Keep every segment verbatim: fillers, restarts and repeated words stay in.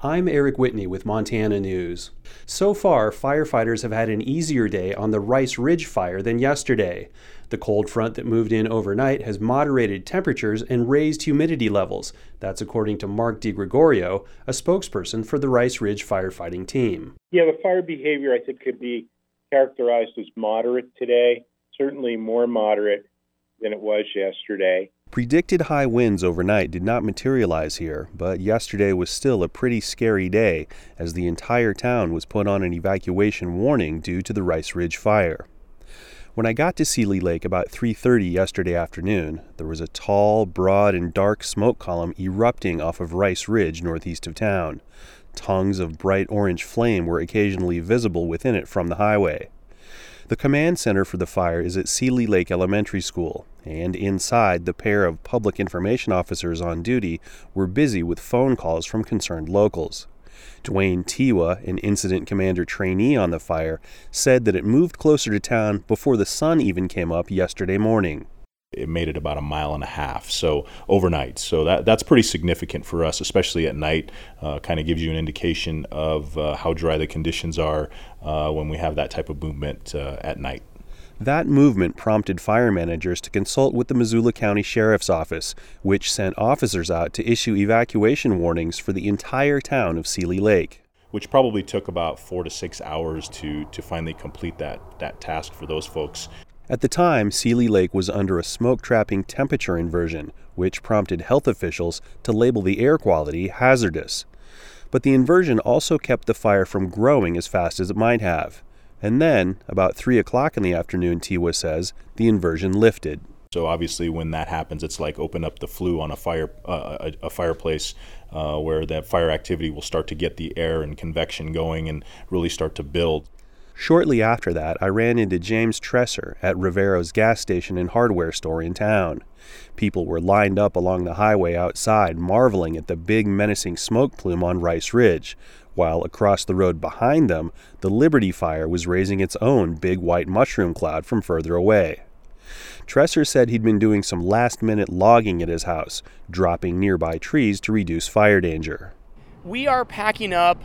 I'm Eric Whitney with Montana News. So far, firefighters have had an easier day on the Rice Ridge fire than yesterday. The cold front that moved in overnight has moderated temperatures and raised humidity levels. That's according to Mark DiGregorio, a spokesperson for the Rice Ridge firefighting team. Yeah, the fire behavior, I think, could be characterized as moderate today, certainly more moderate than it was yesterday. Predicted high winds overnight did not materialize here, but yesterday was still a pretty scary day as the entire town was put on an evacuation warning due to the Rice Ridge fire. When I got to Seeley Lake about three thirty yesterday afternoon, there was a tall, broad, and dark smoke column erupting off of Rice Ridge northeast of town. Tongues of bright orange flame were occasionally visible within it from the highway. The command center for the fire is at Seeley Lake Elementary School, and inside, the pair of public information officers on duty were busy with phone calls from concerned locals. Dwayne Tewa, an incident commander trainee on the fire, said that it moved closer to town before the sun even came up yesterday morning. It made it about a mile and a half, so overnight. So that that's pretty significant for us, especially at night. Uh, kind of gives you an indication of uh, how dry the conditions are uh, when we have that type of movement uh, at night. That movement prompted fire managers to consult with the Missoula County Sheriff's Office, which sent officers out to issue evacuation warnings for the entire town of Seeley Lake. Which probably took about four to six hours to, to finally complete that, that task for those folks. At the time, Seeley Lake was under a smoke-trapping temperature inversion, which prompted health officials to label the air quality hazardous. But the inversion also kept the fire from growing as fast as it might have. And then, about three o'clock in the afternoon, Tewa says, the inversion lifted. So obviously when that happens, it's like open up the flue on a fire uh, a, a fireplace uh, where that fire activity will start to get the air and convection going and really start to build. Shortly after that, I ran into James Tresser at Rivero's gas station and hardware store in town. People were lined up along the highway outside, marveling at the big menacing smoke plume on Rice Ridge, while across the road behind them, the Liberty Fire was raising its own big white mushroom cloud from further away. Tresser said he'd been doing some last-minute logging at his house, dropping nearby trees to reduce fire danger. We are packing up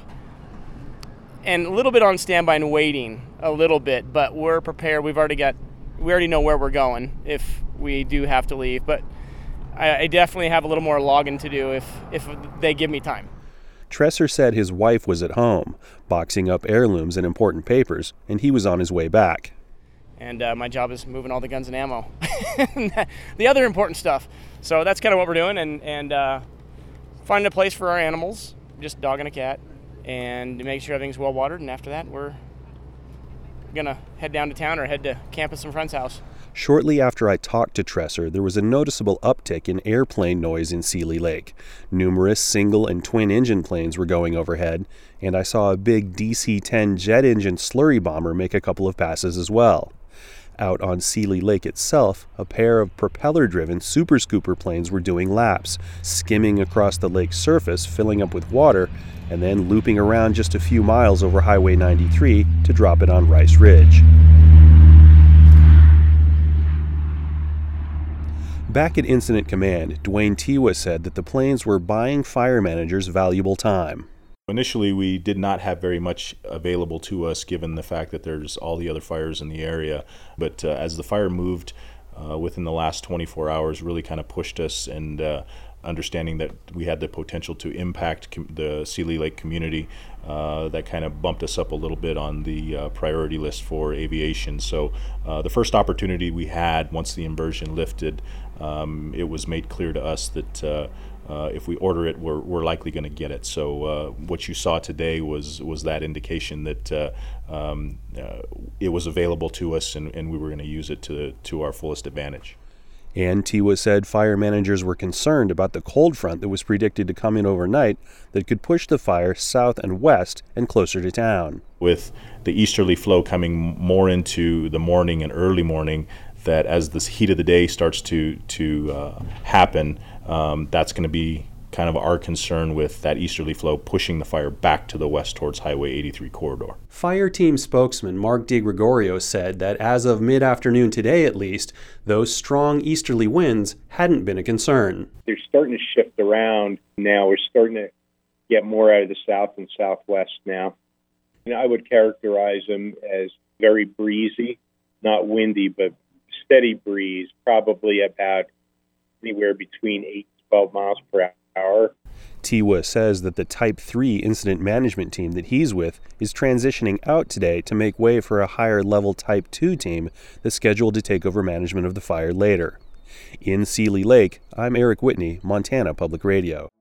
and a little bit on standby and waiting a little bit, but we're prepared. We've already got, we already know where we're going if we do have to leave, but I, I definitely have a little more logging to do if, if they give me time. Tresser said his wife was at home, boxing up heirlooms and important papers, and he was on his way back. And uh, my job is moving all the guns and ammo, the other important stuff. So that's kind of what we're doing, and, and uh, finding a place for our animals, just dog and a cat, and to make sure everything's well watered, and after that we're gonna head down to town or head to camp at some friend's house. Shortly after I talked to Tresser, there was a noticeable uptick in airplane noise in Seeley Lake. Numerous single and twin engine planes were going overhead, and I saw a big D C ten jet engine slurry bomber make a couple of passes as well. Out on Seeley Lake itself, a pair of propeller-driven Super Scooper planes were doing laps, skimming across the lake's surface, filling up with water, and then looping around just a few miles over Highway ninety-three to drop it on Rice Ridge. Back at Incident Command, Dwayne Tewa said that the planes were buying fire managers valuable time. Initially, we did not have very much available to us given the fact that there's all the other fires in the area. But uh, as the fire moved uh, within the last twenty-four hours, really kind of pushed us, and uh, understanding that we had the potential to impact com- the Seeley Lake community, uh, that kind of bumped us up a little bit on the uh, priority list for aviation. So uh, the first opportunity we had once the inversion lifted, um, it was made clear to us that uh, Uh, if we order it, we're, we're likely going to get it. So uh, what you saw today was was that indication that uh, um, uh, it was available to us, and, and we were going to use it to to our fullest advantage. And Tewa said fire managers were concerned about the cold front that was predicted to come in overnight that could push the fire south and west and closer to town. With the easterly flow coming more into the morning and early morning, that as the heat of the day starts to to uh, happen, um, that's going to be kind of our concern with that easterly flow pushing the fire back to the west towards Highway eighty-three corridor. Fire team spokesman Mark DiGregorio said that as of mid-afternoon today at least, those strong easterly winds hadn't been a concern. They're starting to shift around now. We're starting to get more out of the south and southwest now. And I would characterize them as very breezy, not windy, but steady breeze, probably about anywhere between eight to twelve miles per hour. Tewa says that the Type three incident management team that he's with is transitioning out today to make way for a higher-level Type two team that's scheduled to take over management of the fire later. In Seeley Lake, I'm Eric Whitney, Montana Public Radio.